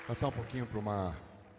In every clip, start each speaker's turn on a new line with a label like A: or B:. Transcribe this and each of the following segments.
A: Passar um pouquinho para uma...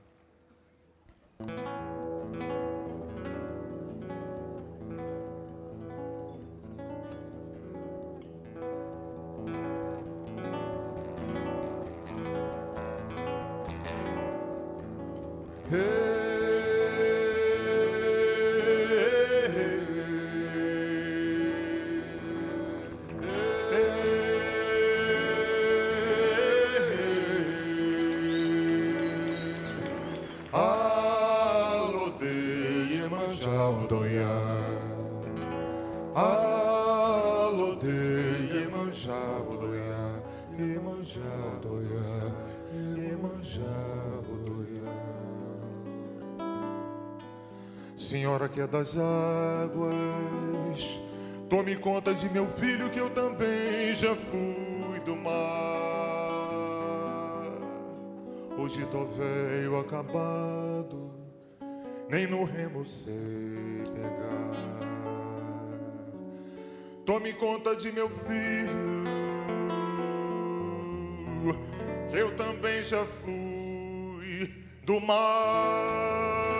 A: Senhora que é das águas, tome conta de meu filho que eu também já fui do mar. Hoje tô velho acabado, nem no remo sei pegar. Tome conta de meu filho, que eu também já fui do mar.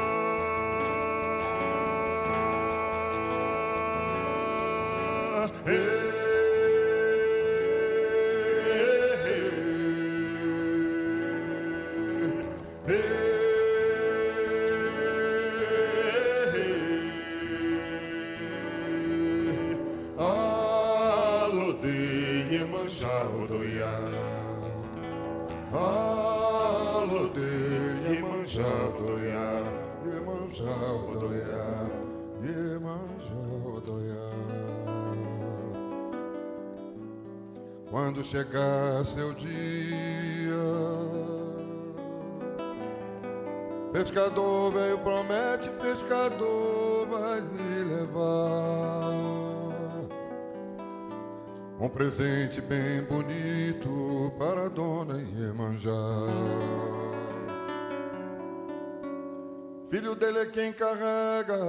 A: Quando chegar seu dia, pescador velho promete, pescador vai lhe levar um presente bem bonito para a dona Iemanjá. Filho dele é quem carrega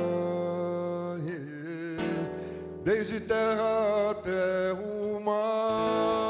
A: desde terra até o mar.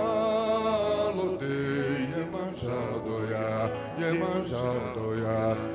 A: Iemanjá, Iemanjá,